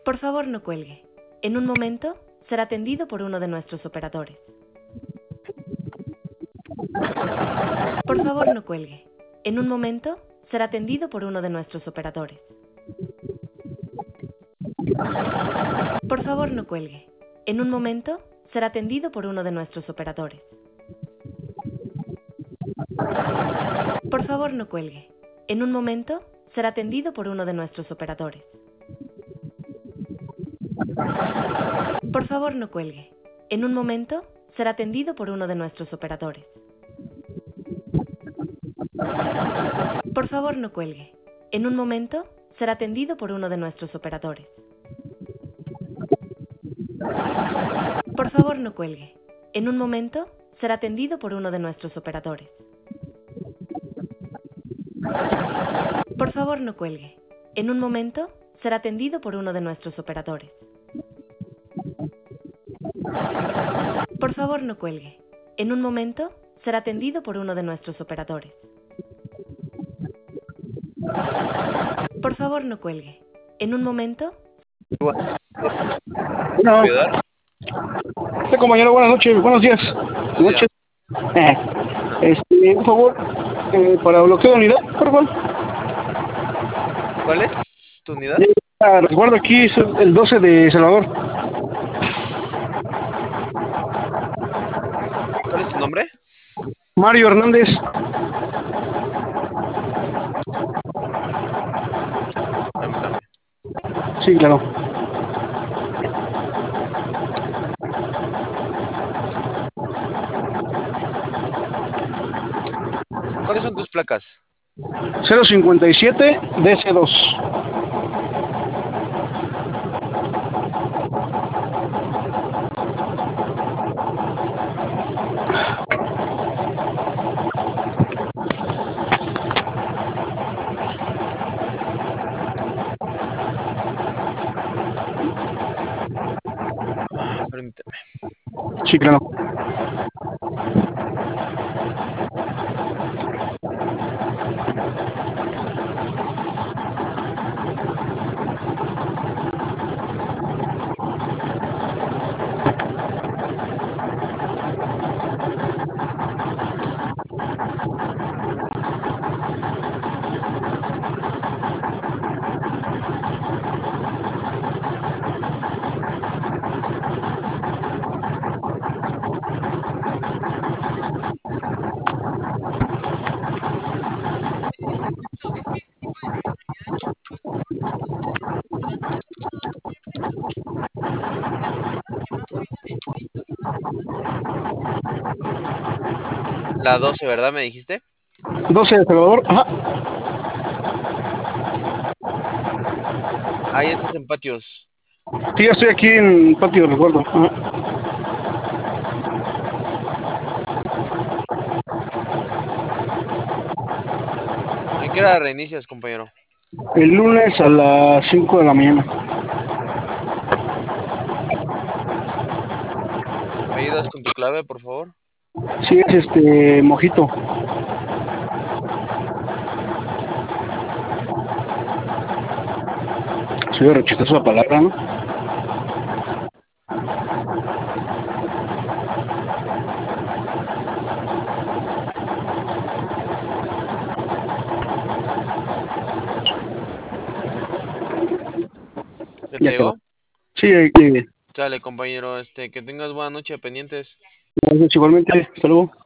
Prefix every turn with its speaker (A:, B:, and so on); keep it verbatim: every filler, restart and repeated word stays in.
A: Por favor, no cuelgue. En un momento, será atendido por uno de nuestros operadores. Por favor, no cuelgue. En un momento, será atendido por uno de nuestros operadores. Por favor, no cuelgue. En un momento, será atendido por uno de nuestros operadores. Por favor, no cuelgue. En un momento, será atendido por uno de nuestros operadores. Por favor, no cuelgue. En un momento, será atendido por uno de nuestros operadores. Por favor, no cuelgue. En un momento, será atendido por uno de nuestros operadores. Por favor, no cuelgue. En un momento, será atendido por uno de nuestros operadores. Por favor, no cuelgue. En un momento, será atendido por uno de nuestros operadores. Por favor, no cuelgue. En un momento, será atendido por uno de nuestros operadores. Por favor, no cuelgue. En un momento...
B: No. Este compañero, buenas noches, buenos días.
C: Buenos
B: Noches. Eh, este, por favor, eh, para bloqueo de unidad, por favor.
C: ¿Cuál es tu unidad?
B: Ah, recuerdo aquí es el el doce de Salvador.
C: ¿Cuál es tu nombre?
B: Mario Hernández.
C: Permítame.
B: Sí, claro.
C: ¿Cuáles son tus placas?
B: cero cincuenta y siete D C dos.
C: Permíteme.
B: Sí, claro.
C: La doce, ¿verdad? ¿Me dijiste?
B: doce de Salvador. Ajá.
C: Ahí estás en patios.
B: Sí, ya estoy aquí en patio, recuerdo. Ajá.
C: ¿En qué hora reinicias, compañero?
B: El lunes a las cinco de la mañana.
C: ¿Me ayudas con tu clave, por favor?
B: Sí, es este Mojito. Soy de rechistosa la palabra, ¿no?
C: ¿Ya te
B: Ya quedó.
C: llegó?
B: Sí, ahí llegué.
C: Sale, compañero. Este, que tengas buena noche, pendientes.
B: Gracias, igualmente. Hasta luego.